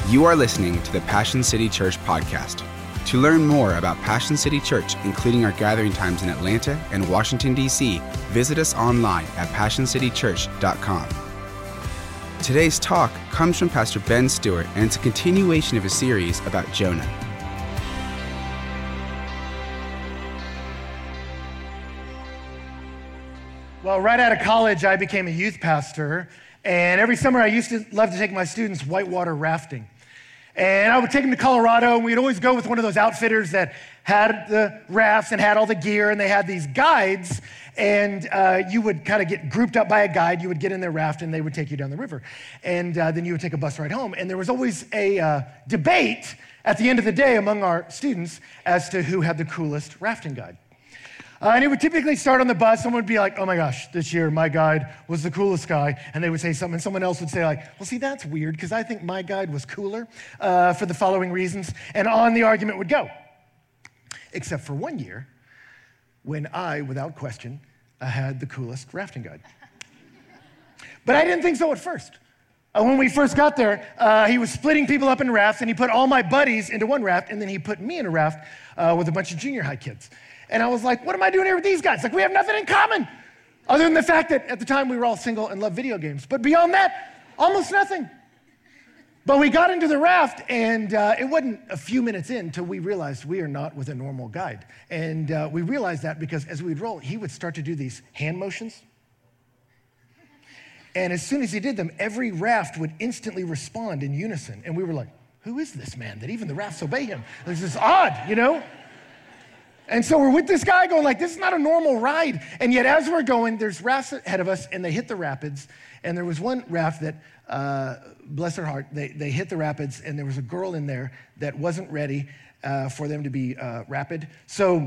You are listening to the Passion City Church podcast. To learn more about Passion City Church, including our gathering times in Atlanta and Washington, D.C., visit us online at passioncitychurch.com. Today's talk comes from Pastor Ben Stewart, and it's a continuation of a series about Jonah. Well, right out of college, I became a youth pastor, and every summer I used to love to take my students whitewater rafting. And I would take them to Colorado, and we'd always go with one of those outfitters that had the rafts and had all the gear, and they had these guides, and you would kind of get grouped up by a guide. You would get in their raft, and they would take you down the river. And then you would take a bus ride home. And there was always a debate at the end of the day among our students as to who had the coolest rafting guide. And it would typically start on the bus. Someone would be like, oh my gosh, this year my guide was the coolest guy. And they would say something, and someone else would say like, well, see, that's weird because I think my guide was cooler for the following reasons. And on the argument would go. Except for one year when I, without question, had the coolest rafting guide. But I didn't think so at first. When we first got there, he was splitting people up in rafts, and he put all my buddies into one raft, and then he put me in a raft with a bunch of junior high kids. And I was like, what am I doing here with these guys? Like, we have nothing in common other than the fact that at the time we were all single and loved video games. But beyond that, almost nothing. But we got into the raft, and it wasn't a few minutes in until we realized we are not with a normal guide. And we realized that because as we'd roll, he would start to do these hand motions. And as soon as he did them, every raft would instantly respond in unison. And we were like, who is this man that even the rafts obey him? It's just odd, you know? And so we're with this guy going like, this is not a normal ride. And yet as we're going, there's rafts ahead of us, and they hit the rapids. And there was one raft that, bless her heart, they hit the rapids, and there was a girl in there that wasn't ready for them to be rapid. So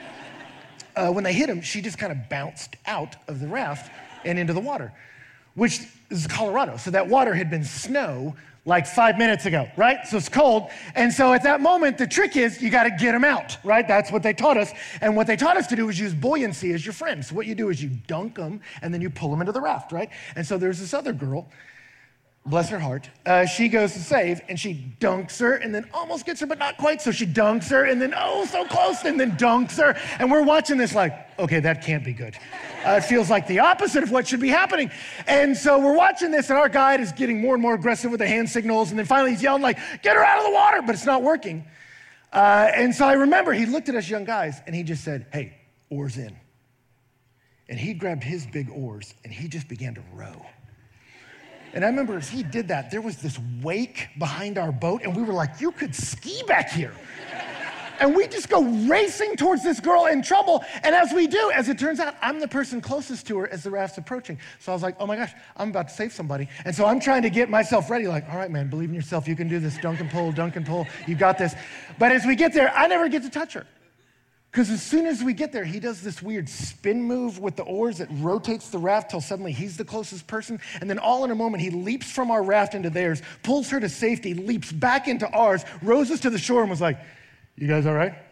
when they hit him, she just kind of bounced out of the raft and into the water, which is Colorado. So that water had been snow like 5 minutes ago, right? So it's cold. And so at that moment, the trick is you got to get them out, right? That's what they taught us. And what they taught us to do is use buoyancy as your friend. So what you do is you dunk them, and then you pull them into the raft, right? And so there's this other girl, bless her heart. She goes to save, and she dunks her, and then almost gets her, but not quite. So she dunks her, and then, oh, so close, and then dunks her. And we're watching this like, okay, that can't be good. It feels like the opposite of what should be happening. And so we're watching this, and our guide is getting more and more aggressive with the hand signals, and then finally he's yelling like, get her out of the water, but it's not working. And so I remember he looked at us young guys, and he just said, hey, oars in. And he grabbed his big oars, and he just began to row. And I remember as he did that, there was this wake behind our boat, and we were like, you could ski back here. And we just go racing towards this girl in trouble. And as we do, as it turns out, I'm the person closest to her as the raft's approaching. So I was like, oh my gosh, I'm about to save somebody. And so I'm trying to get myself ready, like, all right, man, believe in yourself. You can do this. Dunk and pull. You got this. But as we get there, I never get to touch her. Because as soon as we get there, he does this weird spin move with the oars that rotates the raft till suddenly he's the closest person. And then all in a moment, he leaps from our raft into theirs, pulls her to safety, leaps back into ours, rows us to the shore, and was like, you guys all right?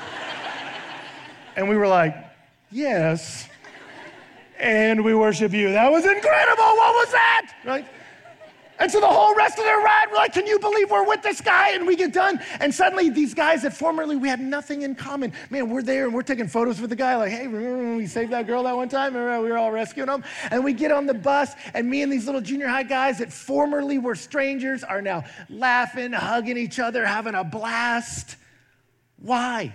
And we were like, yes. And we worship you. That was incredible. What was that? Right? And so the whole rest of the ride, we're like, can you believe we're with this guy? And we get done. And suddenly these guys that formerly we had nothing in common, man, we're there and we're taking photos with the guy like, hey, remember when we saved that girl that one time? Remember we were all rescuing them? And we get on the bus, and me and these little junior high guys that formerly were strangers are now laughing, hugging each other, having a blast. Why?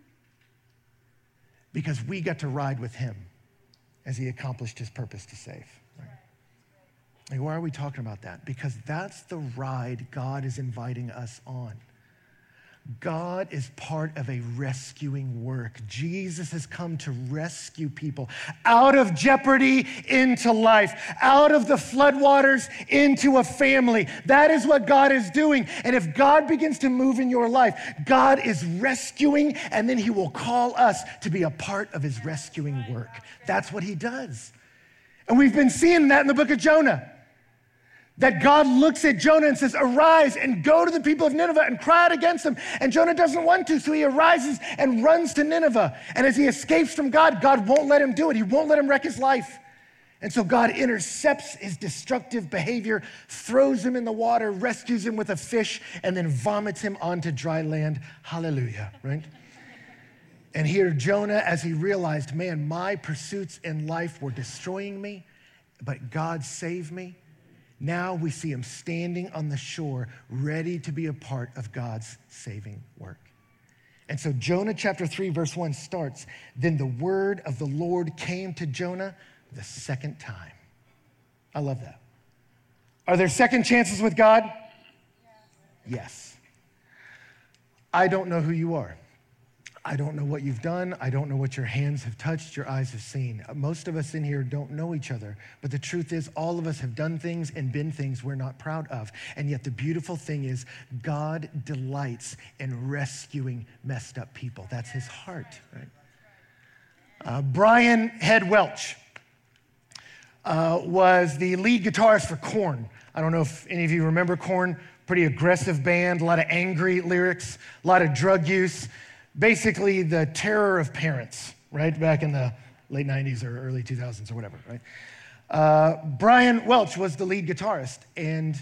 Because we got to ride with him as he accomplished his purpose to save. Like, why are we talking about that? Because that's the ride God is inviting us on. God is part of a rescuing work. Jesus has come to rescue people out of jeopardy into life, out of the floodwaters into a family. That is what God is doing. And if God begins to move in your life, God is rescuing, and then he will call us to be a part of his rescuing work. That's what he does. And we've been seeing that in the book of Jonah. That God looks at Jonah and says, arise and go to the people of Nineveh and cry out against them. And Jonah doesn't want to, so he arises and runs to Nineveh. And as he escapes from God, God won't let him do it. He won't let him wreck his life. And so God intercepts his destructive behavior, throws him in the water, rescues him with a fish, and then vomits him onto dry land. Hallelujah, right? And here Jonah, as he realized, man, my pursuits in life were destroying me, but God saved me. Now we see him standing on the shore, ready to be a part of God's saving work. And so Jonah chapter 3, verse 1 starts, then the word of the Lord came to Jonah the second time. I love that. Are there second chances with God? Yes. I don't know who you are. I don't know what you've done. I don't know what your hands have touched, your eyes have seen. Most of us in here don't know each other, but the truth is all of us have done things and been things we're not proud of. And yet the beautiful thing is God delights in rescuing messed up people. That's his heart, right? Brian Head Welch was the lead guitarist for Korn. I don't know if any of you remember Korn. Pretty aggressive band, a lot of angry lyrics, a lot of drug use. Basically the terror of parents, right? Back in the late 90s or early 2000s or whatever, right? Brian Welch was the lead guitarist and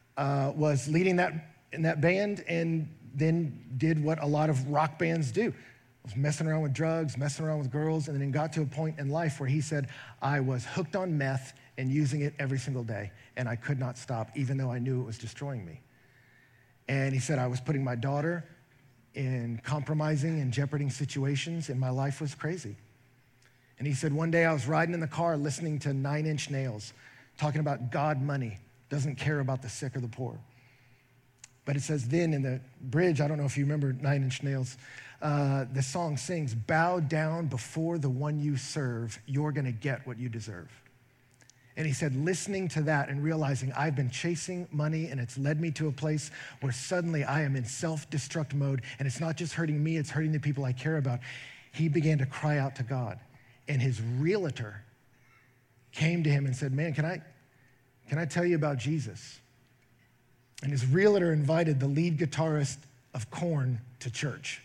was leading in that band, and then did what a lot of rock bands do. Was messing around with drugs, messing around with girls, and then got to a point in life where he said, I was hooked on meth and using it every single day, and I could not stop, even though I knew it was destroying me. And he said, I was putting my daughter in compromising and jeoparding situations, and my life was crazy. And he said, one day I was riding in the car listening to 9 Inch Nails, talking about God money, doesn't care about the sick or the poor. But it says then in the bridge, I don't know if you remember 9 Inch Nails, the song sings, bow down before the one you serve, you're gonna get what you deserve. And he said, listening to that and realizing I've been chasing money and it's led me to a place where suddenly I am in self-destruct mode, and it's not just hurting me, it's hurting the people I care about. He began to cry out to God. And his realtor came to him and said, man, can I tell you about Jesus? And his realtor invited the lead guitarist of Korn to church.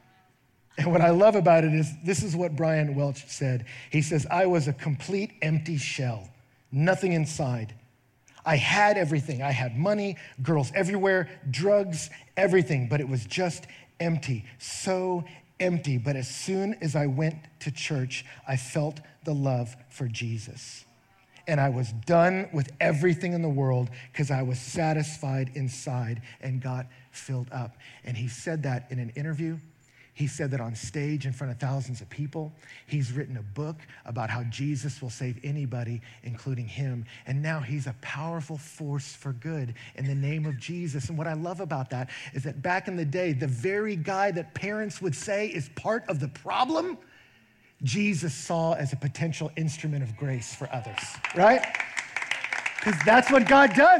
And what I love about it is, this is what Brian Welch said. He says, I was a complete empty shell. Nothing inside. I had everything. I had money, girls everywhere, drugs, everything, but it was just empty, so empty. But as soon as I went to church, I felt the love for Jesus. And I was done with everything in the world because I was satisfied inside and got filled up. And he said that in an interview. He said that on stage in front of thousands of people. He's written a book about how Jesus will save anybody, including him. And now he's a powerful force for good in the name of Jesus. And what I love about that is that back in the day, the very guy that parents would say is part of the problem, Jesus saw as a potential instrument of grace for others, right? Because that's what God does.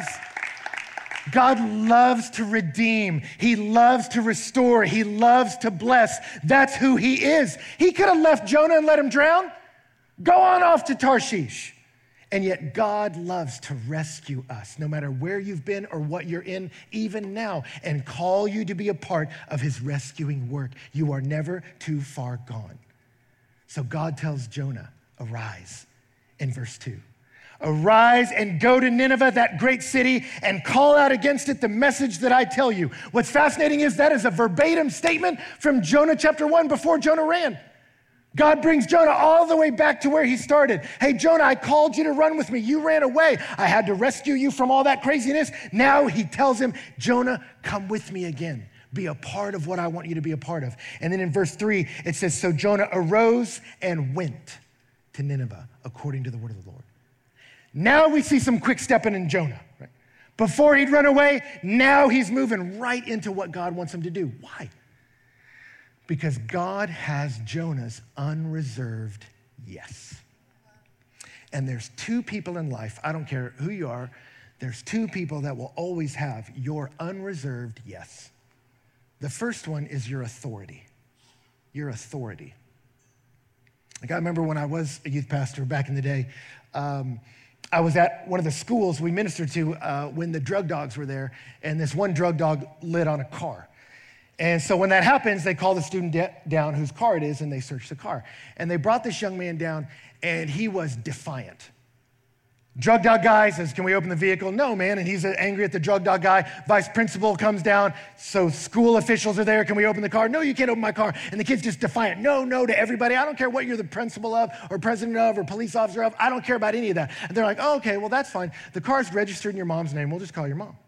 God loves to redeem. He loves to restore. He loves to bless. That's who he is. He could have left Jonah and let him drown. Go on off to Tarshish. And yet God loves to rescue us, no matter where you've been or what you're in, even now, and call you to be a part of his rescuing work. You are never too far gone. So God tells Jonah, arise, in verse 2. Arise and go to Nineveh, that great city, and call out against it the message that I tell you. What's fascinating is that is a verbatim statement from Jonah chapter 1 before Jonah ran. God brings Jonah all the way back to where he started. Hey, Jonah, I called you to run with me. You ran away. I had to rescue you from all that craziness. Now he tells him, Jonah, come with me again. Be a part of what I want you to be a part of. And then in verse 3, it says, so Jonah arose and went to Nineveh according to the word of the Lord. Now we see some quick stepping in Jonah. Right? Before he'd run away, now he's moving right into what God wants him to do. Why? Because God has Jonah's unreserved yes. And there's 2 people in life, I don't care who you are, there's 2 people that will always have your unreserved yes. The first one is your authority. Your authority. Like I remember when I was a youth pastor back in the day, I was at one of the schools we ministered to when the drug dogs were there, and this one drug dog lit on a car. And so when that happens, they call the student down whose car it is, and they search the car. And they brought this young man down, and he was defiant. Drugged out guy says, can we open the vehicle? No, man. And he's angry at the drugged out guy. Vice principal comes down. So school officials are there. Can we open the car? No, you can't open my car. And the kid's just defiant. No to everybody. I don't care what you're the principal of or president of or police officer of. I don't care about any of that. And they're like, oh, okay, well, that's fine. The car's registered in your mom's name. We'll just call your mom.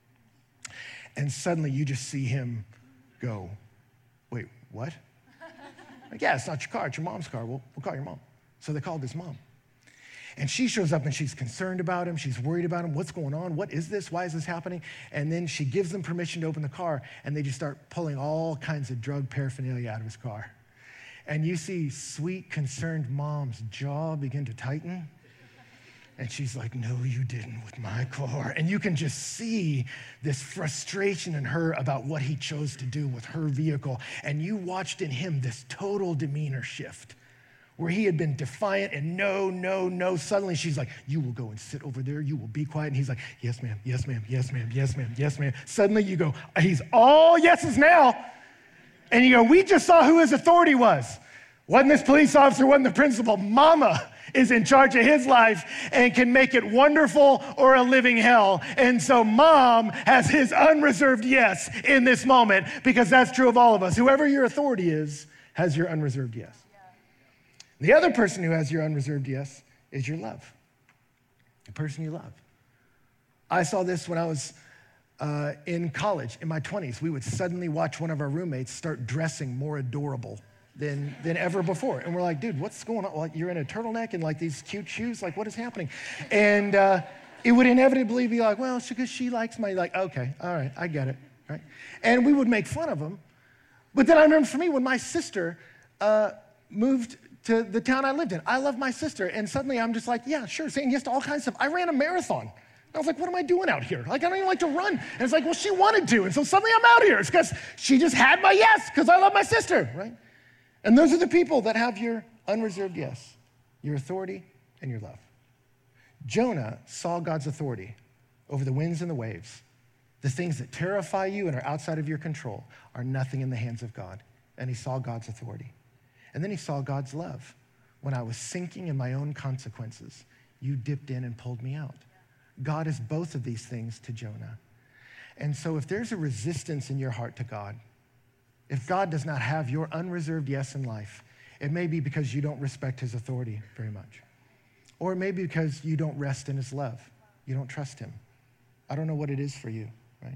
And suddenly you just see him go, wait, what? Like, yeah, it's not your car. It's your mom's car. We'll call your mom. So they called his mom. And she shows up and she's concerned about him. She's worried about him. What's going on? What is this? Why is this happening? And then she gives them permission to open the car, and they just start pulling all kinds of drug paraphernalia out of his car. And you see sweet, concerned mom's jaw begin to tighten. And she's like, no, you didn't with my car. And you can just see this frustration in her about what he chose to do with her vehicle. And you watched in him this total demeanor shift, where he had been defiant and no. Suddenly she's like, you will go and sit over there. You will be quiet. And he's like, yes, ma'am, yes, ma'am, yes, ma'am, yes, ma'am, yes, ma'am. Suddenly you go, he's all yeses now. And you go, we just saw who his authority was. Wasn't this police officer, wasn't the principal. Mama is in charge of his life and can make it wonderful or a living hell. And so mom has his unreserved yes in this moment, because that's true of all of us. Whoever your authority is has your unreserved yes. The other person who has your unreserved yes is your love, the person you love. I saw this when I was in college, in my 20s. We would suddenly watch one of our roommates start dressing more adorable than ever before. And we're like, dude, what's going on? Like, you're in a turtleneck and like these cute shoes? Like, what is happening? And it would inevitably be like, well, it's because she likes my, like, okay, all right, I get it, right? And we would make fun of them. But then I remember for me, when my sister moved to the town I lived in. I love my sister, and suddenly I'm just like, yeah, sure, saying yes to all kinds of stuff. I ran a marathon. I was like, what am I doing out here? Like, I don't even like to run. And it's like, well, she wanted to, and so suddenly I'm out here. It's because she just had my yes, because I love my sister, right? And those are the people that have your unreserved yes, your authority and your love. Jonah saw God's authority over the winds and the waves. The things that terrify you and are outside of your control are nothing in the hands of God. And he saw God's authority. And then he saw God's love. When I was sinking in my own consequences, you dipped in and pulled me out. God is both of these things to Jonah. And so if there's a resistance in your heart to God, if God does not have your unreserved yes in life, it may be because you don't respect his authority very much. Or it may be because you don't rest in his love. You don't trust him. I don't know what it is for you, right?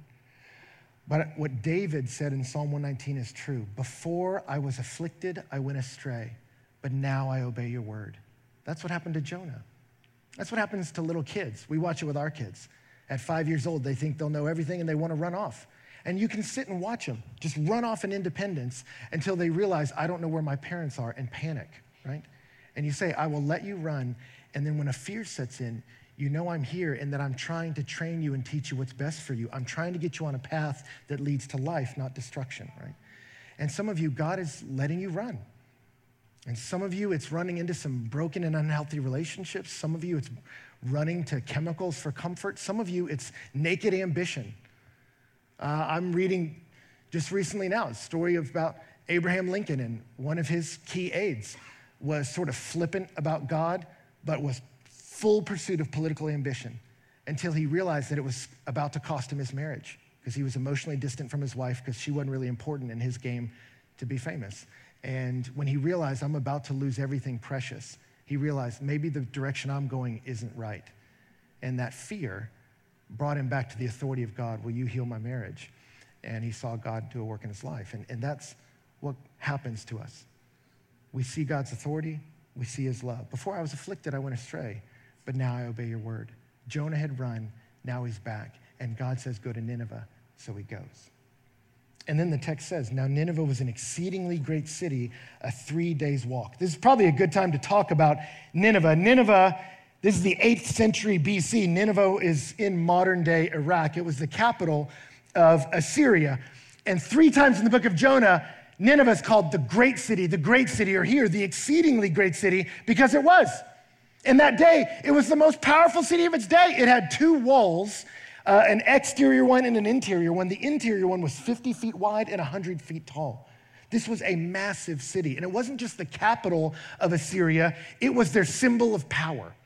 But what David said in Psalm 119 is true. Before I was afflicted, I went astray, but now I obey your word. That's what happened to Jonah. That's what happens to little kids. We watch it with our kids. At 5 years old, they think they'll know everything and they want to run off. And you can sit and watch them just run off in independence until they realize, I don't know where my parents are, and panic, right? And you say, I will let you run. And then when a fear sets in, you know I'm here and that I'm trying to train you and teach you what's best for you. I'm trying to get you on a path that leads to life, not destruction, right? And some of you, God is letting you run. And some of you, it's running into some broken and unhealthy relationships. Some of you, it's running to chemicals for comfort. Some of you, it's naked ambition. I'm reading just recently now a story about Abraham Lincoln, and one of his key aides was sort of flippant about God, but was full pursuit of political ambition until he realized that it was about to cost him his marriage because he was emotionally distant from his wife because she wasn't really important in his game to be famous. And when he realized, I'm about to lose everything precious, he realized maybe the direction I'm going isn't right. And that fear brought him back to the authority of God. Will you heal my marriage? And he saw God do a work in his life. And that's what happens to us. We see God's authority. We see his love. Before I was afflicted, I went astray, but now I obey your word. Jonah had run. Now he's back. And God says, go to Nineveh. So he goes. And then the text says, now Nineveh was an exceedingly great city, a 3 days walk. This is probably a good time to talk about Nineveh. Nineveh, this is the 8th century BC. Nineveh is in modern day Iraq. It was the capital of Assyria. And 3 times in the book of Jonah, Nineveh is called the great city, or here, the exceedingly great city, because it was. In that day, it was the most powerful city of its day. It had 2 walls, an exterior one and an interior one. The interior one was 50 feet wide and 100 feet tall. This was a massive city. And it wasn't just the capital of Assyria, it was their symbol of power.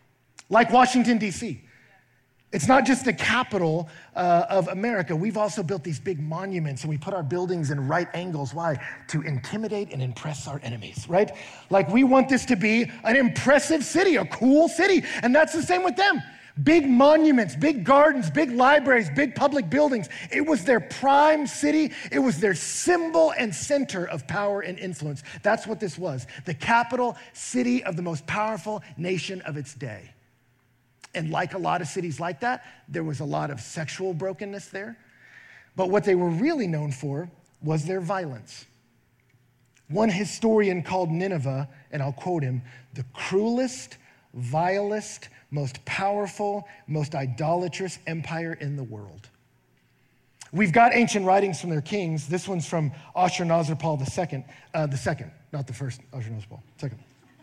like Washington, D.C. It's not just the capital of America. We've also built these big monuments and we put our buildings in right angles. Why? To intimidate and impress our enemies, right? Like we want this to be an impressive city, a cool city. And that's the same with them. Big monuments, big gardens, big libraries, big public buildings. It was their prime city. It was their symbol and center of power and influence. That's what this was. The capital city of the most powerful nation of its day. And like a lot of cities like that, there was a lot of sexual brokenness there. But what they were really known for was their violence. One historian called Nineveh, and I'll quote him, the cruelest, vilest, most powerful, most idolatrous empire in the world. We've got ancient writings from their kings. This one's from Ashurnasirpal II, not the first Ashurnasirpal, second.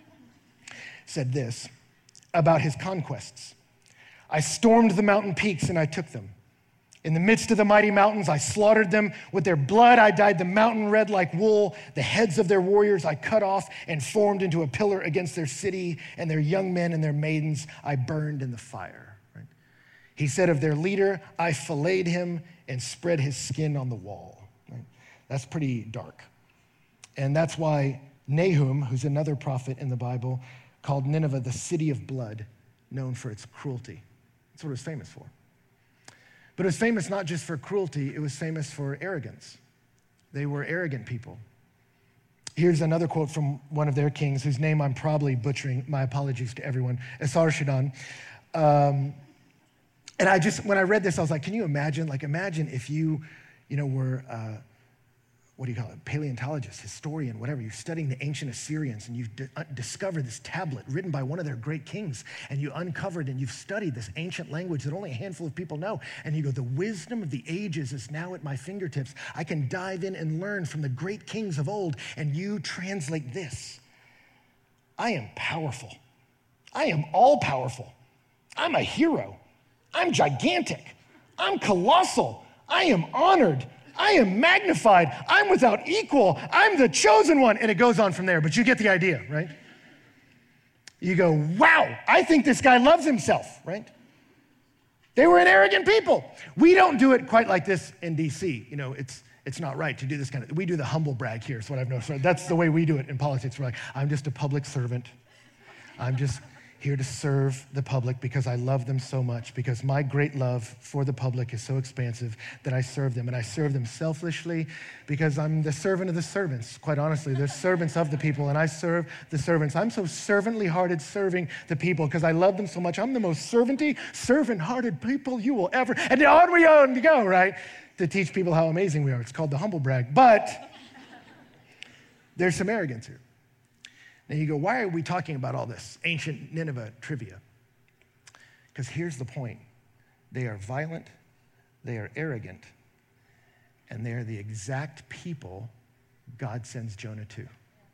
Said this about his conquests. I stormed the mountain peaks and I took them. In the midst of the mighty mountains, I slaughtered them. With their blood, I dyed the mountain red like wool. The heads of their warriors I cut off and formed into a pillar against their city, and their young men and their maidens I burned in the fire. Right? He said of their leader, I filleted him and spread his skin on the wall. Right? That's pretty dark. And that's why Nahum, who's another prophet in the Bible, called Nineveh the city of blood, known for its cruelty. That's what it was famous for. But it was famous not just for cruelty, it was famous for arrogance. They were arrogant people. Here's another quote from one of their kings, whose name I'm probably butchering. My apologies to everyone, Esarhaddon. And when I read this, I was like, can you imagine? Like, imagine if you were, what do you call it? Paleontologist, historian, whatever. You're studying the ancient Assyrians and you've discovered this tablet written by one of their great kings, and you uncovered and you've studied this ancient language that only a handful of people know. And you go, the wisdom of the ages is now at my fingertips. I can dive in and learn from the great kings of old, and you translate this. I am powerful. I am all powerful. I'm a hero. I'm gigantic. I'm colossal. I am honored. I am magnified. I'm without equal. I'm the chosen one. And it goes on from there, but you get the idea, right? You go, wow, I think this guy loves himself, right? They were an arrogant people. We don't do it quite like this in DC. It's not right to do this we do the humble brag here, is what I've noticed. That's the way we do it in politics. We're like, I'm just a public servant. I'm just here to serve the public because I love them so much, because my great love for the public is so expansive that I serve them. And I serve them selfishly because I'm the servant of the servants. Quite honestly, they're servants of the people, and I serve the servants. I'm so servantly hearted serving the people because I love them so much. I'm the most servant-hearted people you will ever, and on we go, right? To teach people how amazing we are. It's called the humble brag. But there's some arrogance here. Now you go, why are we talking about all this ancient Nineveh trivia? Because here's the point. They are violent, they are arrogant, and they are the exact people God sends Jonah to.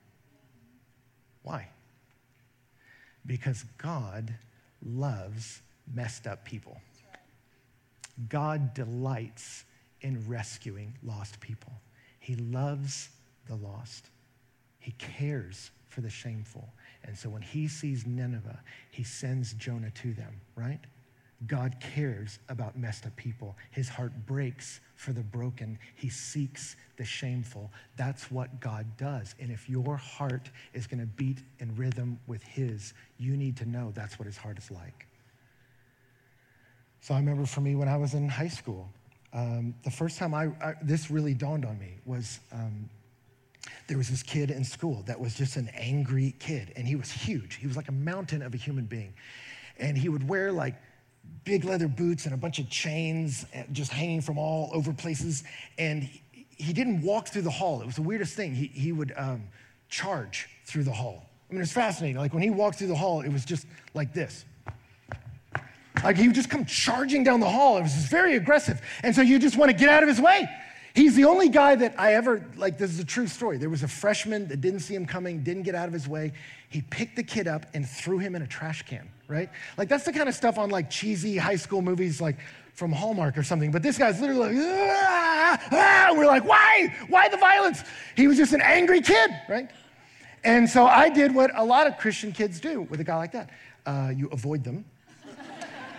Why? Because God loves messed up people. God delights in rescuing lost people. He loves the lost. He cares for the shameful. And so when he sees Nineveh, he sends Jonah to them, right? God cares about messed up people. His heart breaks for the broken. He seeks the shameful. That's what God does. And if your heart is going to beat in rhythm with his, you need to know that's what his heart is like. So I remember for me when I was in high school, the first time this really dawned on me was there was this kid in school that was just an angry kid, and he was huge. He was like a mountain of a human being. And he would wear like big leather boots and a bunch of chains just hanging from all over places. And he didn't walk through the hall. It was the weirdest thing. He would charge through the hall. I mean, it was fascinating. Like when he walked through the hall, it was just like this. Like he would just come charging down the hall. It was just very aggressive. And so you just want to get out of his way. He's the only guy that I ever, this is a true story. There was a freshman that didn't see him coming, didn't get out of his way. He picked the kid up and threw him in a trash can, right? Like that's the kind of stuff on like cheesy high school movies like from Hallmark or something. But this guy's literally like, ah! We're like, why? Why the violence? He was just an angry kid, right? And so I did what a lot of Christian kids do with a guy like that. You avoid them.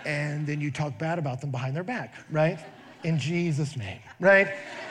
and then you talk bad about them behind their back, right? In Jesus' name, right?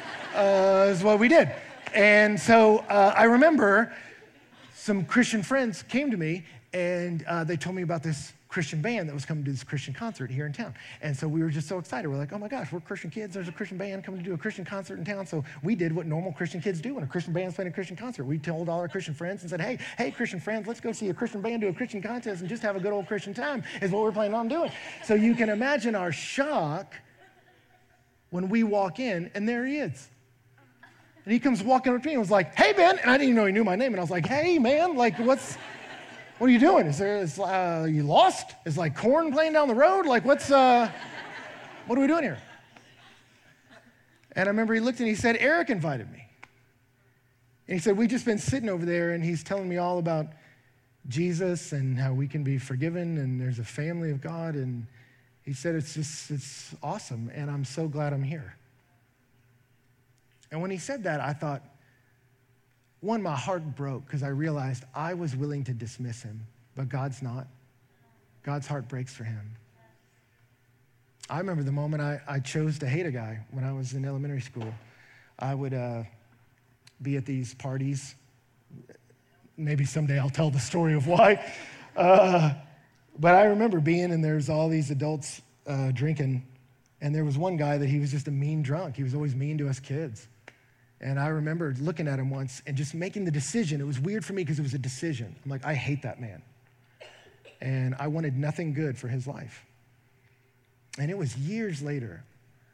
Is what we did. And so I remember some Christian friends came to me, and they told me about this Christian band that was coming to this Christian concert here in town. And so we were just so excited. We're like, oh my gosh, we're Christian kids. There's a Christian band coming to do a Christian concert in town. So we did what normal Christian kids do when a Christian band's playing a Christian concert. We told all our Christian friends and said, hey, Christian friends, let's go see a Christian band do a Christian contest and just have a good old Christian time is what we're planning on doing. So you can imagine our shock when we walk in, and there he is. And he comes walking up to me and was like, hey, Ben. And I didn't even know he knew my name. And I was like, hey, man, like, what are you doing? You lost? Is like corn playing down the road? Like, what are we doing here? And I remember he looked and he said, Eric invited me. And he said, we've just been sitting over there and he's telling me all about Jesus and how we can be forgiven and there's a family of God. And he said, it's awesome. And I'm so glad I'm here. And when he said that, I thought, one, my heart broke because I realized I was willing to dismiss him, but God's not. God's heart breaks for him. I remember the moment I chose to hate a guy when I was in elementary school. I would be at these parties. Maybe someday I'll tell the story of why. But I remember being, and there's all these adults drinking, and there was one guy that he was just a mean drunk. He was always mean to us kids. And I remember looking at him once and just making the decision. It was weird for me because it was a decision. I'm like, I hate that man. And I wanted nothing good for his life. And it was years later,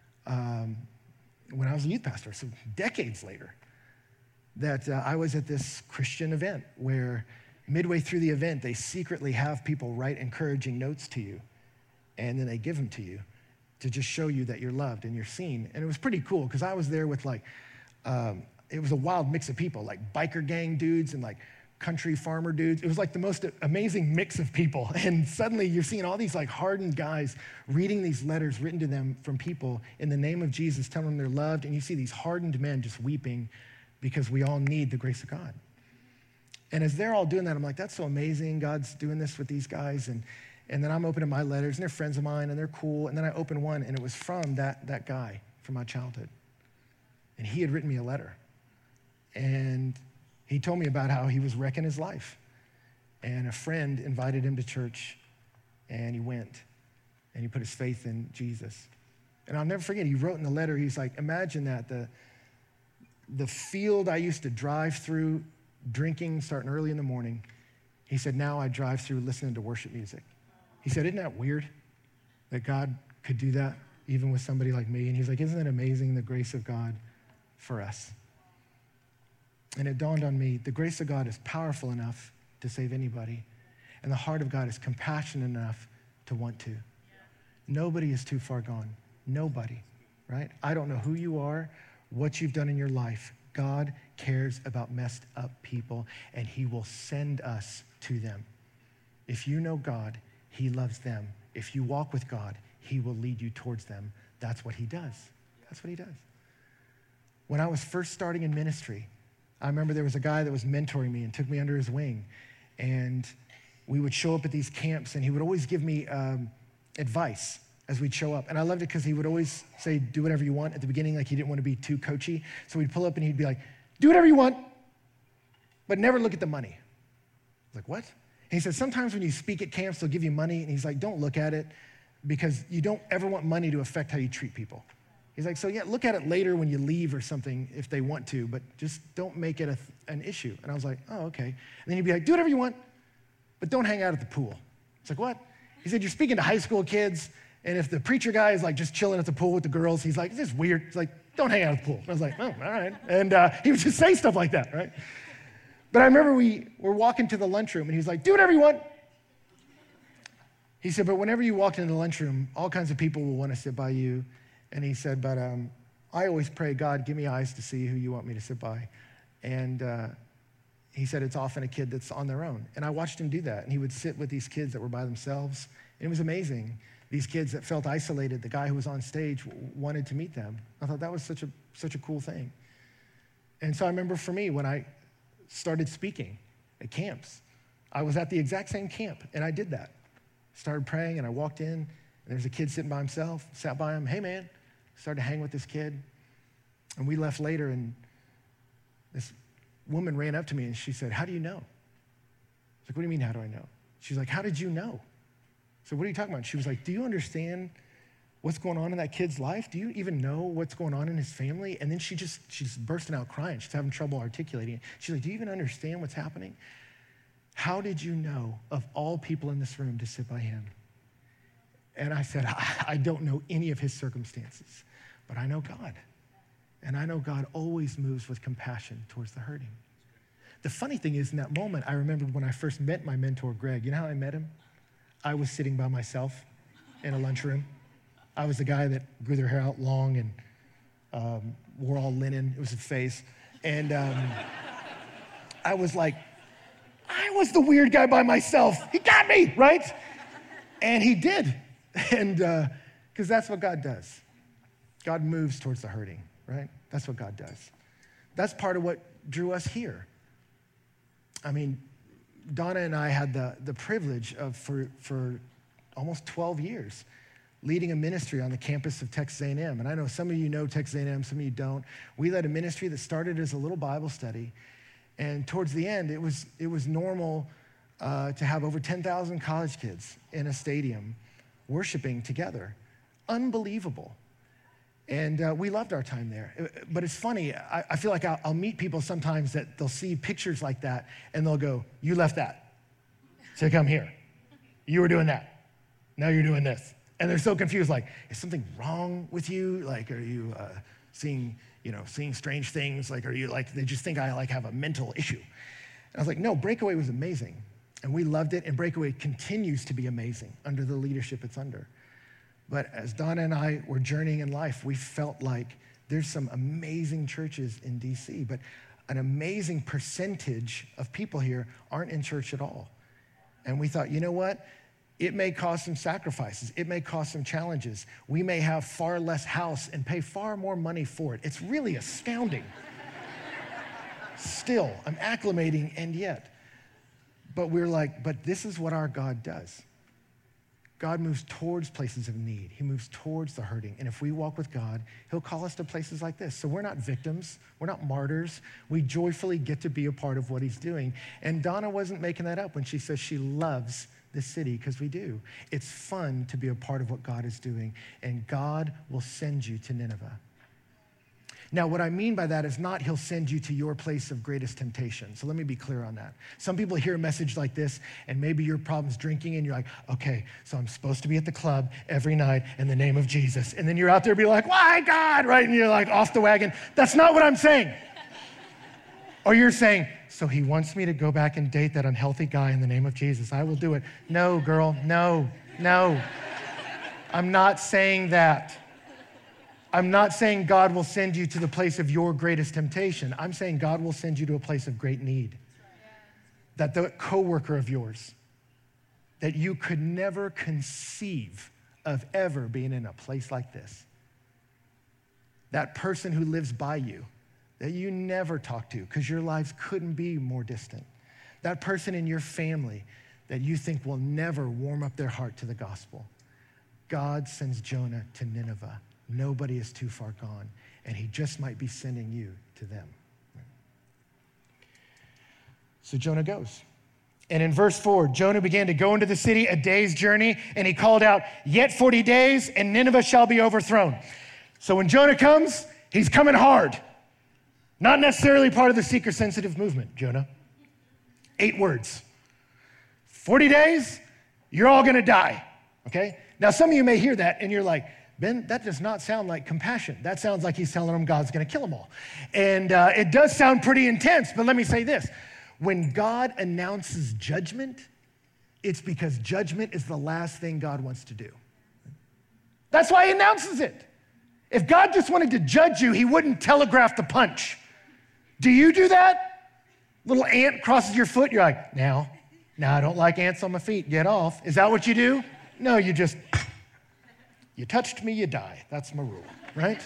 when I was a youth pastor, so decades later, that I was at this Christian event where midway through the event, they secretly have people write encouraging notes to you, and then they give them to you to just show you that you're loved and you're seen. And it was pretty cool because I was there with it was a wild mix of people, like biker gang dudes and like country farmer dudes. It was like the most amazing mix of people. And suddenly you're seeing all these like hardened guys reading these letters written to them from people in the name of Jesus, telling them they're loved. And you see these hardened men just weeping because we all need the grace of God. And as they're all doing that, I'm like, that's so amazing. God's doing this with these guys. And then I'm opening my letters, and they're friends of mine, and they're cool. And then I open one, and it was from that guy from my childhood. And he had written me a letter. And he told me about how he was wrecking his life. And a friend invited him to church, and he went. And he put his faith in Jesus. And I'll never forget, he wrote in the letter, he's like, imagine that, the field I used to drive through drinking, starting early in the morning, he said, now I drive through listening to worship music. He said, isn't that weird that God could do that even with somebody like me? And he's like, isn't it amazing, the grace of God for us? And it dawned on me, the grace of God is powerful enough to save anybody, and the heart of God is compassionate enough to want to. Nobody is too far gone. Nobody, right? I don't know who you are, what you've done in your life. God cares about messed up people, and he will send us to them. If you know God, he loves them. If you walk with God, he will lead you towards them. That's what he does. That's what he does. When I was first starting in ministry, I remember there was a guy that was mentoring me and took me under his wing. And we would show up at these camps, and he would always give me advice as we'd show up. And I loved it because he would always say, do whatever you want at the beginning, like he didn't want to be too coachy. So we'd pull up and he'd be like, do whatever you want, but never look at the money. I was like, what? And he said, sometimes when you speak at camps, they'll give you money. And he's like, don't look at it because you don't ever want money to affect how you treat people. He's like, so yeah, look at it later when you leave or something if they want to, but just don't make it an issue. And I was like, oh, okay. And then he'd be like, do whatever you want, but don't hang out at the pool. It's like, what? He said, you're speaking to high school kids, and if the preacher guy is like just chilling at the pool with the girls, he's like, this is weird. He's like, don't hang out at the pool. And I was like, oh, all right. And he would just say stuff like that, right? But I remember we were walking to the lunchroom, and he's like, do whatever you want. He said, but whenever you walk into the lunchroom, all kinds of people will want to sit by you. And he said, but I always pray, God, give me eyes to see who you want me to sit by. And he said, it's often a kid that's on their own. And I watched him do that. And he would sit with these kids that were by themselves. And it was amazing. These kids that felt isolated, the guy who was on stage wanted to meet them. I thought that was such a cool thing. And so I remember for me, when I started speaking at camps, I was at the exact same camp, and I did that. Started praying, and I walked in, And there's a kid sitting by himself, sat by him, hey man, started to hang with this kid. And we left later, and this woman ran up to me and she said, how do you know? I was like, what do you mean, how do I know? She's like, how did you know? So what are you talking about? She was like, do you understand what's going on in that kid's life? Do you even know what's going on in his family? And then she's bursting out crying. She's having trouble articulating it. She's like, do you even understand what's happening? How did you know of all people in this room to sit by him? And I said, I don't know any of his circumstances, but I know God. And I know God always moves with compassion towards the hurting. The funny thing is, in that moment, I remembered when I first met my mentor, Greg. You know how I met him? I was sitting by myself in a lunchroom. I was the guy that grew their hair out long and wore all linen. It was a phase. And I was like, I was the weird guy by myself. He got me, right? And he did. And because that's what God does. God moves towards the hurting, right? That's what God does. That's part of what drew us here. I mean, Donna and I had the privilege of, for almost 12 years, leading a ministry on the campus of Texas A&M. And I know some of you know Texas A&M, some of you don't. We led a ministry that started as a little Bible study. And towards the end, it was normal to have over 10,000 college kids in a stadium worshiping together. Unbelievable. And we loved our time there. But it's funny, I feel like I'll meet people sometimes that they'll see pictures like that and they'll go, you left that to come here. You were doing that. Now you're doing this. And they're so confused, like, is something wrong with you? Like, are you seeing strange things? Like, are you like, they just think I have a mental issue. And I was like, no, Breakaway was amazing. And we loved it, and Breakaway continues to be amazing under the leadership it's under. But as Donna and I were journeying in life, we felt like there's some amazing churches in DC, but an amazing percentage of people here aren't in church at all. And we thought, you know what? It may cause some sacrifices. It may cause some challenges. We may have far less house and pay far more money for it. It's really astounding. Still, I'm acclimating, and yet. But we're like, but this is what our God does. God moves towards places of need. He moves towards the hurting. And if we walk with God, he'll call us to places like this. So we're not victims. We're not martyrs. We joyfully get to be a part of what he's doing. And Donna wasn't making that up when she says she loves this city, because we do. It's fun to be a part of what God is doing. And God will send you to Nineveh. Now, what I mean by that is not he'll send you to your place of greatest temptation. So let me be clear on that. Some people hear a message like this, and maybe your problem's drinking, and you're like, okay, so I'm supposed to be at the club every night in the name of Jesus. And then you're out there be like, why, God, right? And you're like off the wagon. That's not what I'm saying. Or you're saying, so he wants me to go back and date that unhealthy guy in the name of Jesus. I will do it. No, girl, no. I'm not saying that. I'm not saying God will send you to the place of your greatest temptation. I'm saying God will send you to a place of great need. That the coworker of yours, that you could never conceive of ever being in a place like this. That person who lives by you, that you never talk to because your lives couldn't be more distant. That person in your family that you think will never warm up their heart to the gospel. God sends Jonah to Nineveh. Nobody is too far gone, and he just might be sending you to them. So Jonah goes. And in verse 4, Jonah began to go into the city a day's journey, and he called out, yet 40 days, and Nineveh shall be overthrown. So when Jonah comes, he's coming hard. Not necessarily part of the seeker-sensitive movement, Jonah. 8 words. 40 days, you're all gonna die, okay? Now, some of you may hear that, and you're like, Ben, that does not sound like compassion. That sounds like he's telling them God's gonna kill them all. And it does sound pretty intense, but let me say this. When God announces judgment, it's because judgment is the last thing God wants to do. That's why he announces it. If God just wanted to judge you, he wouldn't telegraph the punch. Do you do that? Little ant crosses your foot, you're like, now, I don't like ants on my feet, get off. Is that what you do? No, you just, you touched me, you die. That's my rule, right?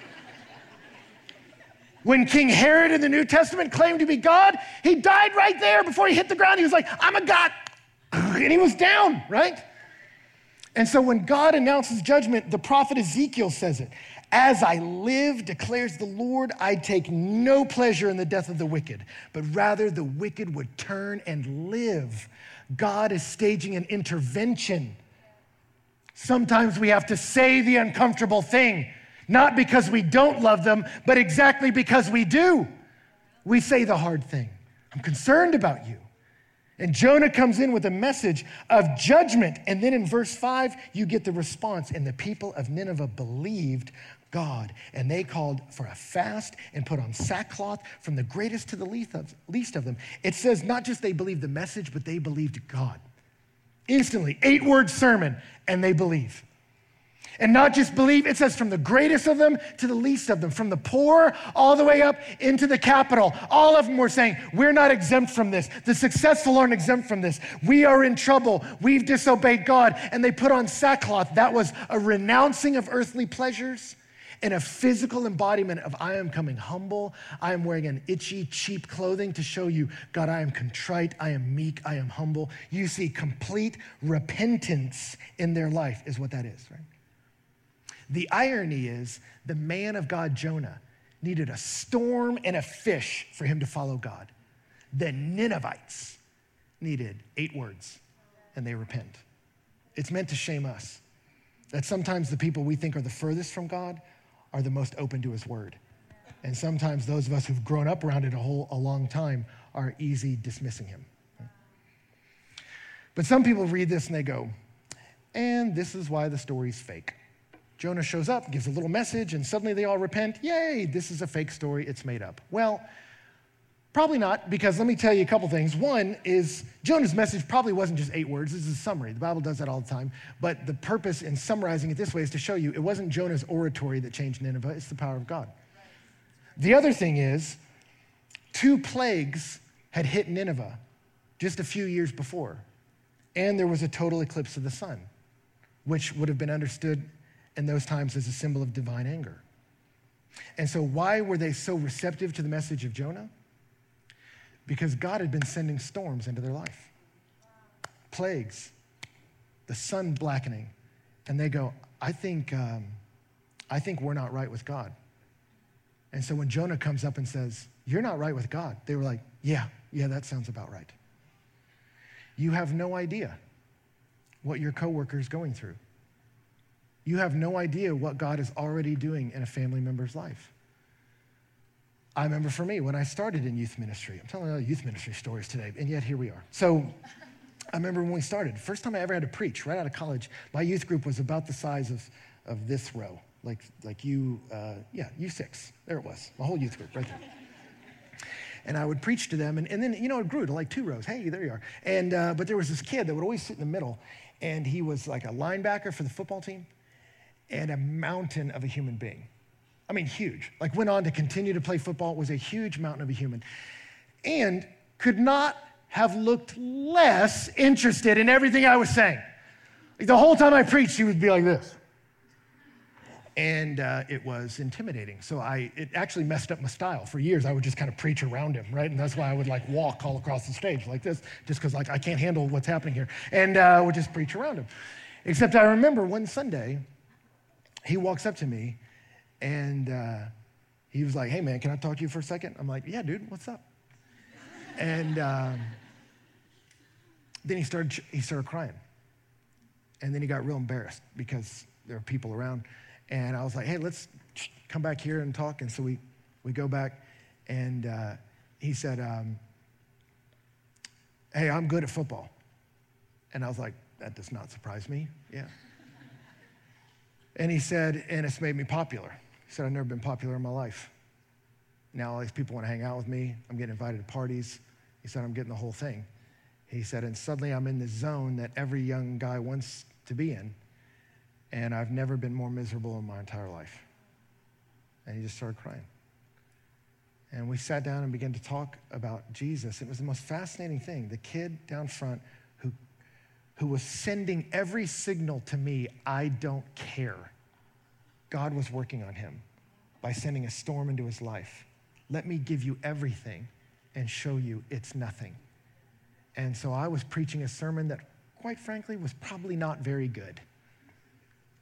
When King Herod in the New Testament claimed to be God, he died right there before he hit the ground. He was like, I'm a God. And he was down, right? And so when God announces judgment, the prophet Ezekiel says it. As I live, declares the Lord, I take no pleasure in the death of the wicked, but rather the wicked would turn and live. God is staging an intervention. Sometimes we have to say the uncomfortable thing, not because we don't love them, but exactly because we do. We say the hard thing. I'm concerned about you. And Jonah comes in with a message of judgment. And then in verse 5, you get the response. And the people of Nineveh believed God. And they called for a fast and put on sackcloth from the greatest to the least of them. It says not just they believed the message, but they believed God. Instantly, 8-word sermon, and they believe. And not just believe, it says from the greatest of them to the least of them, from the poor all the way up into the capital. All of them were saying, we're not exempt from this. The successful aren't exempt from this. We are in trouble. We've disobeyed God. And they put on sackcloth. That was a renouncing of earthly pleasures and a physical embodiment of I am coming humble. I am wearing an itchy, cheap clothing to show you, God, I am contrite, I am meek, I am humble. You see complete repentance in their life is what that is, right? The irony is the man of God, Jonah, needed a storm and a fish for him to follow God. The Ninevites needed 8 words, and they repent. It's meant to shame us that sometimes the people we think are the furthest from God are the most open to his word. And sometimes those of us who've grown up around it a long time are easy dismissing him. But some people read this and they go, and this is why the story's fake. Jonah shows up, gives a little message, and suddenly they all repent. Yay, this is a fake story, it's made up. Well, probably not, because let me tell you a couple things. One is Jonah's message probably wasn't just 8 words. This is a summary. The Bible does that all the time. But the purpose in summarizing it this way is to show you it wasn't Jonah's oratory that changed Nineveh, it's the power of God. The other thing is 2 plagues had hit Nineveh just a few years before, and there was a total eclipse of the sun, which would have been understood in those times as a symbol of divine anger. And so why were they so receptive to the message of Jonah? Because God had been sending storms into their life. Plagues, the sun blackening. And they go, I think we're not right with God. And so when Jonah comes up and says, you're not right with God, they were like, yeah, that sounds about right. You have no idea what your coworker is going through. You have no idea what God is already doing in a family member's life. I remember for me, when I started in youth ministry, I'm telling you youth ministry stories today, and yet here we are. So I remember when we started, first time I ever had to preach right out of college, my youth group was about the size of this row, like U6, there it was, my whole youth group right there. And I would preach to them, and then, it grew to like 2 rows. Hey, there you are. And but there was this kid that would always sit in the middle, and he was like a linebacker for the football team, and a mountain of a human being. I mean, huge. Like went on to continue to play football, was a huge mountain of a human. And could not have looked less interested in everything I was saying. Like the whole time I preached, he would be like this. And it was intimidating. So it actually messed up my style. For years, I would just kind of preach around him, right? And that's why I would like walk all across the stage like this, just because like I can't handle what's happening here. And would just preach around him. Except I remember one Sunday, he walks up to me and he was like, hey man, can I talk to you for a second? I'm like, yeah, dude, what's up? And then he started crying. And then he got real embarrassed because there were people around. And I was like, hey, let's come back here and talk. And so we go back and he said, hey, I'm good at football. And I was like, that does not surprise me. Yeah. And he said, and it's made me popular. He said, I've never been popular in my life. Now all these people want to hang out with me. I'm getting invited to parties. He said, I'm getting the whole thing. He said, and suddenly I'm in this zone that every young guy wants to be in. And I've never been more miserable in my entire life. And he just started crying. And we sat down and began to talk about Jesus. It was the most fascinating thing. The kid down front who was sending every signal to me, I don't care. God was working on him by sending a storm into his life. Let me give you everything and show you it's nothing. And so I was preaching a sermon that, quite frankly, was probably not very good.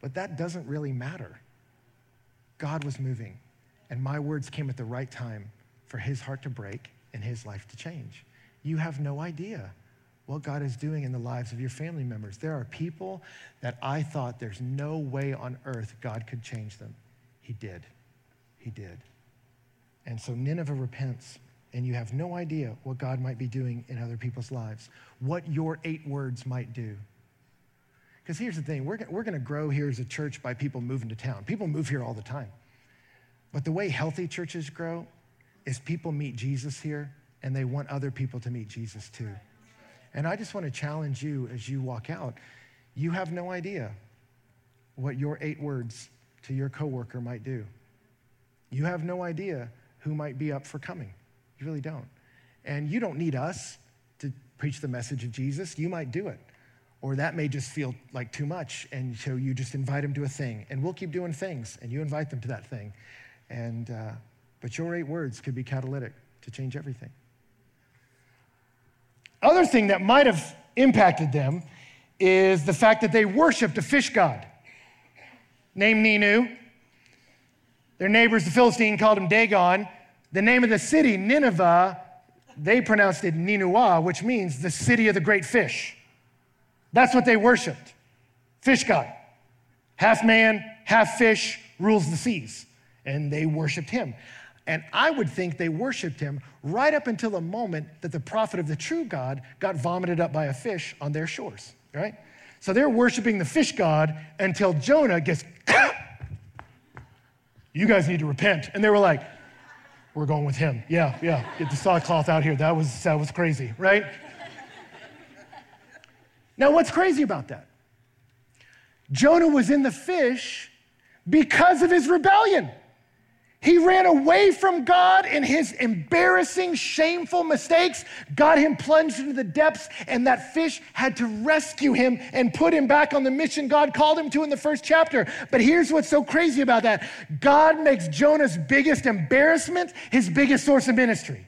But that doesn't really matter. God was moving, and my words came at the right time for his heart to break and his life to change. You have no idea what God is doing in the lives of your family members. There are people that I thought there's no way on earth God could change them. He did. He did. And so Nineveh repents, and you have no idea what God might be doing in other people's lives, what your 8 words might do. Because here's the thing, we're going to grow here as a church by people moving to town. People move here all the time. But the way healthy churches grow is people meet Jesus here, and they want other people to meet Jesus too. And I just want to challenge you as you walk out. You have no idea what your 8 words to your coworker might do. You have no idea who might be up for coming. You really don't. And you don't need us to preach the message of Jesus. You might do it. Or that may just feel like too much, and so you just invite them to a thing. And we'll keep doing things, and you invite them to that thing. But your 8 words could be catalytic to change everything. Other thing that might have impacted them is the fact that they worshiped a fish god named Ninu. Their neighbors, the Philistine, called him Dagon. The name of the city, Nineveh, they pronounced it Ninuah, which means the city of the great fish. That's what they worshiped. Fish god. Half man, half fish, rules the seas. And they worshiped him. And I would think they worshiped him right up until the moment that the prophet of the true God got vomited up by a fish on their shores, right? So they're worshiping the fish god until Jonah gets, you guys need to repent. And they were like, we're going with him. Yeah, get the sackcloth out here. That was crazy, right? Now, what's crazy about that? Jonah was in the fish because of his rebellion. He ran away from God, and his embarrassing, shameful mistakes got him plunged into the depths, and that fish had to rescue him and put him back on the mission God called him to in the first chapter. But here's what's so crazy about that. God makes Jonah's biggest embarrassment his biggest source of ministry.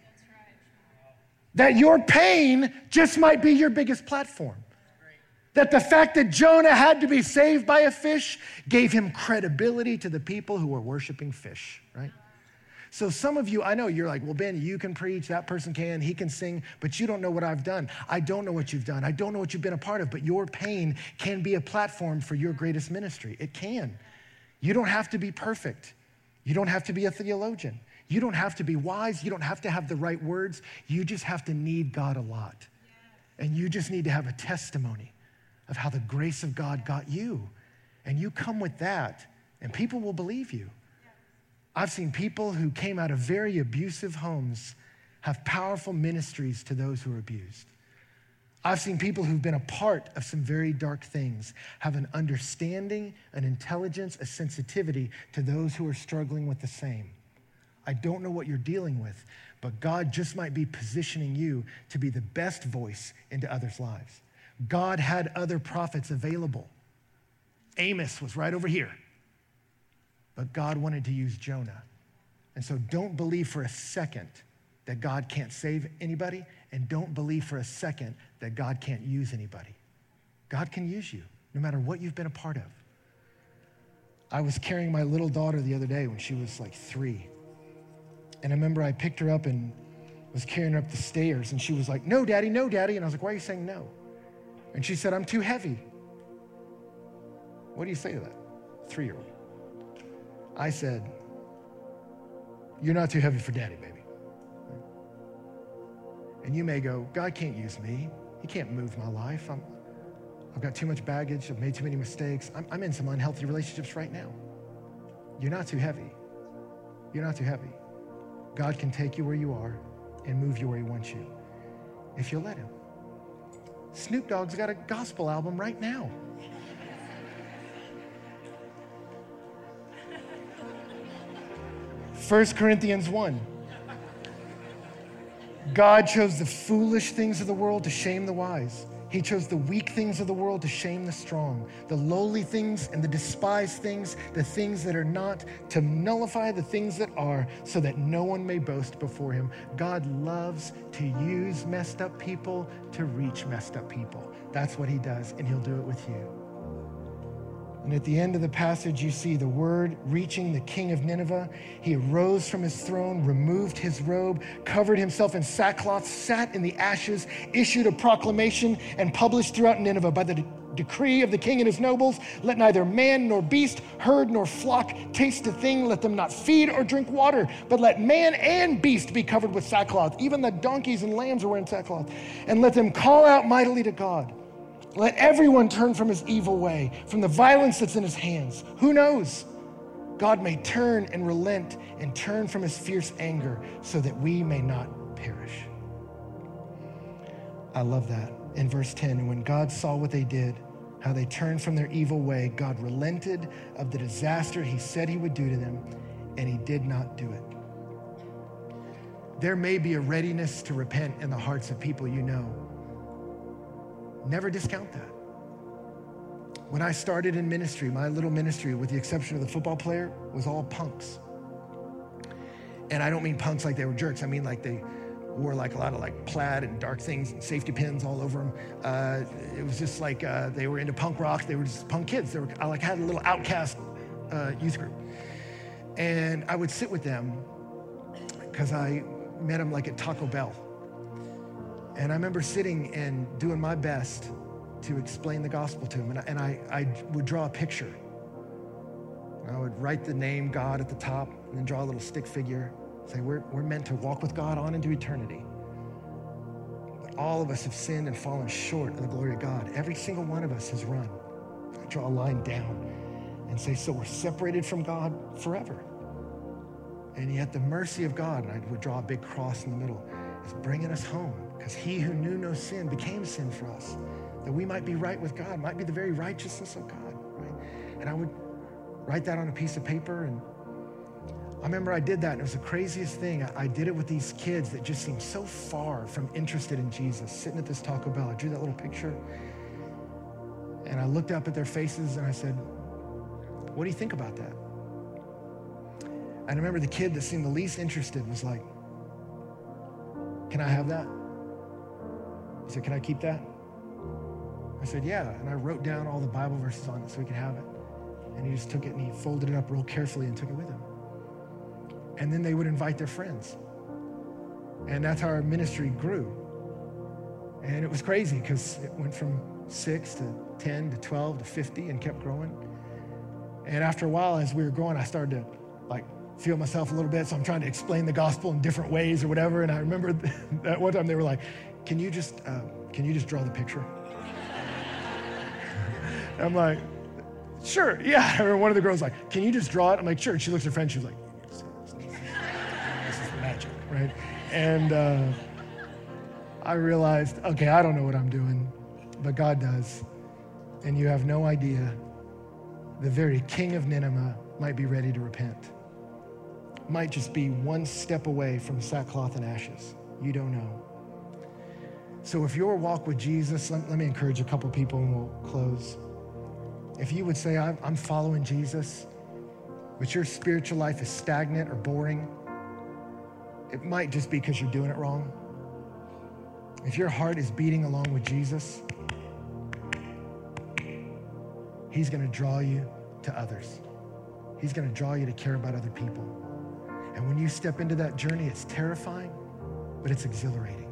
That your pain just might be your biggest platform. That the fact that Jonah had to be saved by a fish gave him credibility to the people who were worshiping fish, right? So some of you, I know you're like, well, Ben, you can preach, that person can, he can sing, but you don't know what I've done. I don't know what you've done. I don't know what you've been a part of, but your pain can be a platform for your greatest ministry. It can. You don't have to be perfect. You don't have to be a theologian. You don't have to be wise. You don't have to have the right words. You just have to need God a lot. And you just need to have a testimony of how the grace of God got you. And you come with that, and people will believe you. I've seen people who came out of very abusive homes have powerful ministries to those who are abused. I've seen people who've been a part of some very dark things have an understanding, an intelligence, a sensitivity to those who are struggling with the same. I don't know what you're dealing with, but God just might be positioning you to be the best voice into others' lives. God had other prophets available. Amos was right over here. But God wanted to use Jonah. And so don't believe for a second that God can't save anybody, and don't believe for a second that God can't use anybody. God can use you, no matter what you've been a part of. I was carrying my little daughter the other day when she was like 3. And I remember I picked her up and was carrying her up the stairs, and she was like, no, Daddy, no, Daddy. And I was like, why are you saying no? And she said, I'm too heavy. What do you say to that 3-year-old? I said, you're not too heavy for Daddy, baby. And you may go, God can't use me. He can't move my life. I've got too much baggage. I've made too many mistakes. I'm in some unhealthy relationships right now. You're not too heavy. You're not too heavy. God can take you where you are and move you where he wants you, if you'll let him. Snoop Dogg's got a gospel album right now. First Corinthians 1. God chose the foolish things of the world to shame the wise. He chose the weak things of the world to shame the strong, the lowly things and the despised things, the things that are not, to nullify the things that are, so that no one may boast before him. God loves to use messed up people to reach messed up people. That's what he does, and he'll do it with you. And at the end of the passage, you see the word reaching the king of Nineveh. He arose from his throne, removed his robe, covered himself in sackcloth, sat in the ashes, issued a proclamation, and published throughout Nineveh by the decree of the king and his nobles, let neither man nor beast, herd nor flock taste a thing. Let them not feed or drink water, but let man and beast be covered with sackcloth. Even the donkeys and lambs are wearing sackcloth. And let them call out mightily to God. Let everyone turn from his evil way, from the violence that's in his hands. Who knows? God may turn and relent and turn from his fierce anger so that we may not perish. I love that. In verse 10, when God saw what they did, how they turned from their evil way, God relented of the disaster he said he would do to them, and he did not do it. There may be a readiness to repent in the hearts of people you know. Never discount that. When I started in ministry, my little ministry, with the exception of the football player, was all punks. And I don't mean punks like they were jerks. I mean like they wore like a lot of like plaid and dark things and safety pins all over them. It was just like they were into punk rock. They were just punk kids. I like had a little outcast youth group. And I would sit with them because I met them like at Taco Bell. And I remember sitting and doing my best to explain the gospel to him. And I would draw a picture. I would write the name God at the top and then draw a little stick figure. Say, we're meant to walk with God on into eternity. But all of us have sinned and fallen short of the glory of God. Every single one of us has run. I draw a line down and say, so we're separated from God forever. And yet the mercy of God, and I would draw a big cross in the middle, is bringing us home. Because he who knew no sin became sin for us, that we might be right with God, might be the very righteousness of God, right? And I would write that on a piece of paper. And I remember I did that, and it was the craziest thing. I did it with these kids that just seemed so far from interested in Jesus, sitting at this Taco Bell. I drew that little picture, and I looked up at their faces, and I said, what do you think about that? And I remember the kid that seemed the least interested was like, can I have that? He said, can I keep that? I said, yeah. And I wrote down all the Bible verses on it so he could have it. And he just took it and he folded it up real carefully and took it with him. And then they would invite their friends. And that's how our ministry grew. And it was crazy because it went from 6 to 10 to 12 to 50 and kept growing. And after a while, as we were growing, I started to feel myself a little bit. So I'm trying to explain the gospel in different ways or whatever. And I remember that one time they were like, can you just draw the picture? I'm like, sure, yeah. I remember one of the girls like, can you just draw it? I'm like, sure. And she looks at her friend, she was like, this is magic, right? And I realized, okay, I don't know what I'm doing, but God does. And you have no idea. The very king of Nineveh might be ready to repent. Might just be one step away from sackcloth and ashes. You don't know. So if your walk with Jesus, let me encourage a couple people and we'll close. If you would say, I'm following Jesus, but your spiritual life is stagnant or boring, it might just be because you're doing it wrong. If your heart is beating along with Jesus, he's going to draw you to others. He's going to draw you to care about other people. And when you step into that journey, it's terrifying, but it's exhilarating.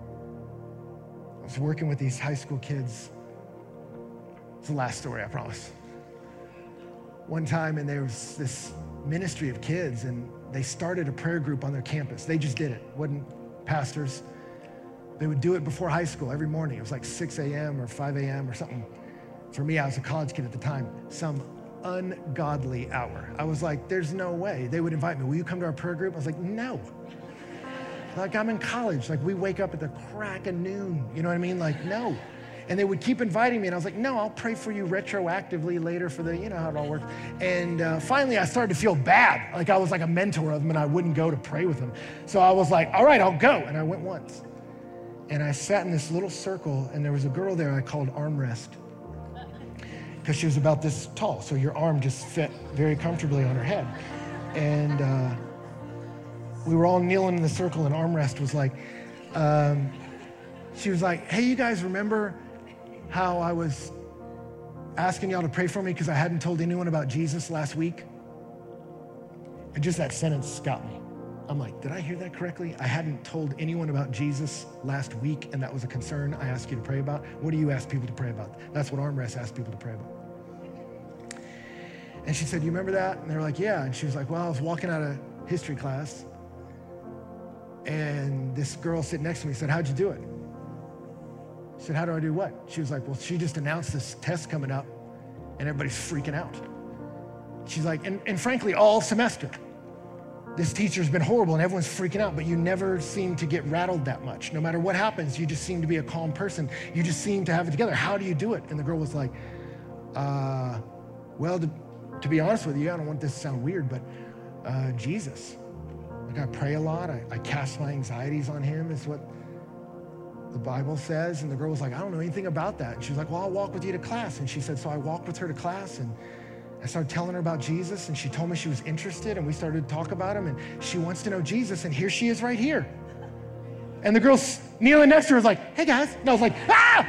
I was working with these high school kids. It's the last story, I promise. One time, and there was this ministry of kids, and they started a prayer group on their campus. They just did it. Wasn't pastors. They would do it before high school every morning. It was like 6 a.m. or 5 a.m. or something. For me, I was a college kid at the time. Some ungodly hour. I was like, there's no way. They would invite me. Will you come to our prayer group? I was like, no. Like, I'm in college. Like, we wake up at the crack of noon. You know what I mean? Like, no. And they would keep inviting me. And I was like, no, I'll pray for you retroactively later for the, you know how it all works. And finally, I started to feel bad. Like I was like a mentor of them and I wouldn't go to pray with them. So I was like, all right, I'll go. And I went once. And I sat in this little circle and there was a girl there I called Armrest, because she was about this tall. So your arm just fit very comfortably on her head. And we were all kneeling in the circle and Armrest was like, she was like, hey, you guys remember how I was asking y'all to pray for me because I hadn't told anyone about Jesus last week. And just that sentence got me. I'm like, did I hear that correctly? I hadn't told anyone about Jesus last week, and that was a concern I asked you to pray about. What do you ask people to pray about? That's what Armrest asked people to pray about. And she said, you remember that? And they were like, yeah. And she was like, well, I was walking out of history class, and this girl sitting next to me said, how'd you do it? I said, how do I do what? She was like, well, she just announced this test coming up, and everybody's freaking out. She's like, and frankly, all semester, this teacher's been horrible and everyone's freaking out, but you never seem to get rattled that much. No matter what happens, you just seem to be a calm person. You just seem to have it together. How do you do it? And the girl was like, well, to be honest with you, I don't want this to sound weird, but Jesus. Like, I pray a lot. I cast my anxieties on him, is what the Bible says. And the girl was like, I don't know anything about that. And she was like, well, I'll walk with you to class. And she said, so I walked with her to class, and I started telling her about Jesus, and she told me she was interested, and we started to talk about him, and she wants to know Jesus, and here she is right here. And the girl kneeling next to her was like, hey guys. And I was like, ah!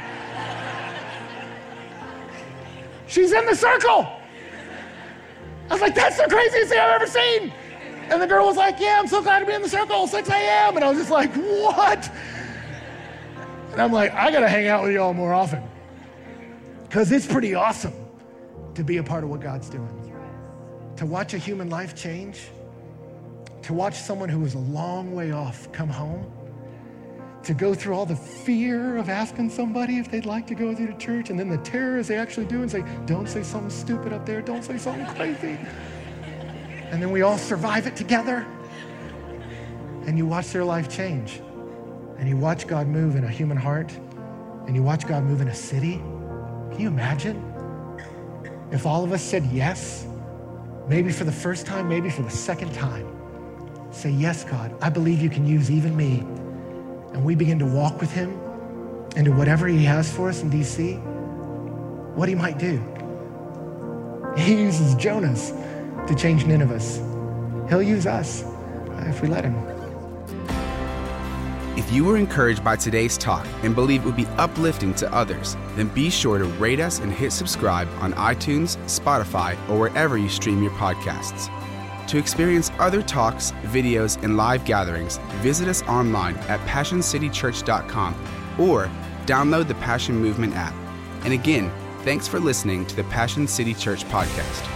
She's in the circle. I was like, that's the craziest thing I've ever seen. And the girl was like, yeah, I'm so glad to be in the circle, 6 a.m. And I was just like, what? And I'm like, I gotta hang out with y'all more often, because it's pretty awesome to be a part of what God's doing. To watch a human life change, to watch someone who was a long way off come home, to go through all the fear of asking somebody if they'd like to go with you to church, and then the terror as they actually do and say, don't say something stupid up there, don't say something crazy. And then we all survive it together. And you watch their life change. And you watch God move in a human heart. And you watch God move in a city. Can you imagine if all of us said yes, maybe for the first time, maybe for the second time? Say, yes, God, I believe you can use even me. And we begin to walk with him into whatever he has for us in DC, what he might do. He uses Jonas to change Nineveh. He'll use us if we let him. If you were encouraged by today's talk and believe it would be uplifting to others, then be sure to rate us and hit subscribe on iTunes, Spotify, or wherever you stream your podcasts. To experience other talks, videos, and live gatherings, visit us online at PassionCityChurch.com or download the Passion Movement app. And again, thanks for listening to the Passion City Church podcast.